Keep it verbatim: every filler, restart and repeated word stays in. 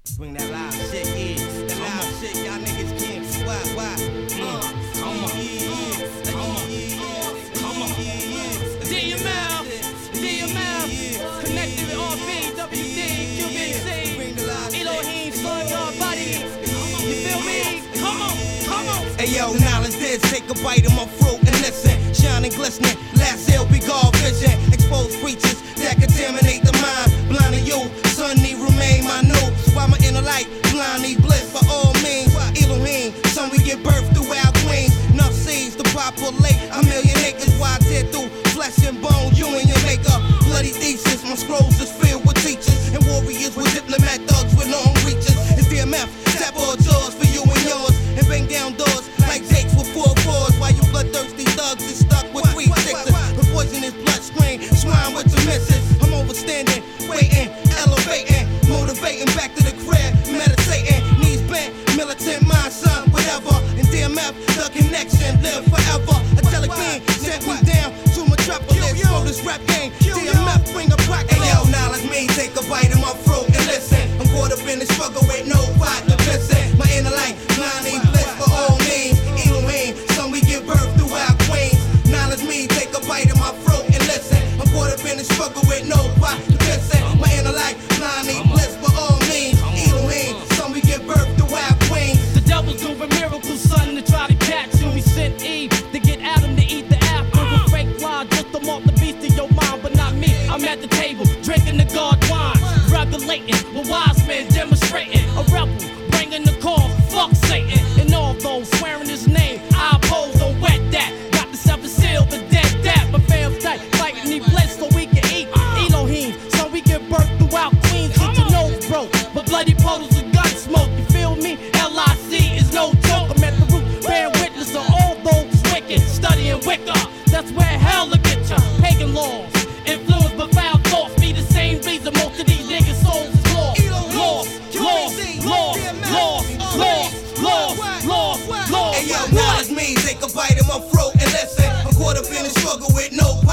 Bring that loud shit, yeah. That loud shit, y'all niggas can't. Why, why? Uh, come on, yeah, come on, come on. D M L, D M L, connected with R B, W D, Q B C, Elohim, Son, God, Body. You feel me? Come on, come on. Hey yo, knowledge this, take a bite of my fruit and listen. Shining, glistening, last sale be God vision. Expose preachers that contaminate the mind. Blind to you, son need remain my new. Why my inner light, blind need bliss for all means. Elohim, son we give birth through our queens. Enough seeds to populate a million acres. Why I tear through flesh and bone, you and your makeup. Bloody thesis, my scrolls is filled with teachers and warriors with diplomat thugs with long reaches. It's D M F, tap all jaws for you and yours and bang down doors like Jakes with four fours. While you bloodthirsty thugs is stuck with three sixes. The poisonous bloodstream, swine with the misses. I'm overstanding, waiting, elevating, motivating back to the crib, meditating. Knees bent, militant mind, son, whatever. In D M F, the connection live forever. Angelic being sent me down to Metropolis for this rap game. D M F bring a black. Hey yo, knowledge me, take a bite of my fruit and listen. I'm caught up in the struggle with no fight to listen. My inner light, blind need bliss for all means. Elohim, son we give birth through our queens. Knowledge me, take a bite of my fruit and listen. I'm caught up in the struggle with no fight to listen. My inner light, blind need bliss for all means. Elohim, son we give birth through our queens. The devil's doing miracles, son, to try to catch you. He sent Eve to get Adam to eat the apple. With fake lie, just to mark the beast in your mind, but not me. I'm at the table, drinking the God wine, revelating with wise men demonstrating. A rebel, bringing the call, fuck Satan. And all those swearing his name, I oppose, don't wet that. Got the seven seal, the dead that. My fam's tight, fighting need bliss so we can eat. Elohim, so we give birth throughout Queens. Get your nose broke, but bloody puddles of gun smoke. You feel me? L I C is no joke. I'm at the root, bearing witness of all those wicked. Studying Wicca, that's where hell will get ya. Pagan laws, influenced by foul thoughts. Be the same reason most of these niggas' souls is lost. Lost, lost, lost, lost, lost, lost, lost, lost. Hey yo, knowledge me, take a bite of my fruit and listen. I'm caught up in the struggle with no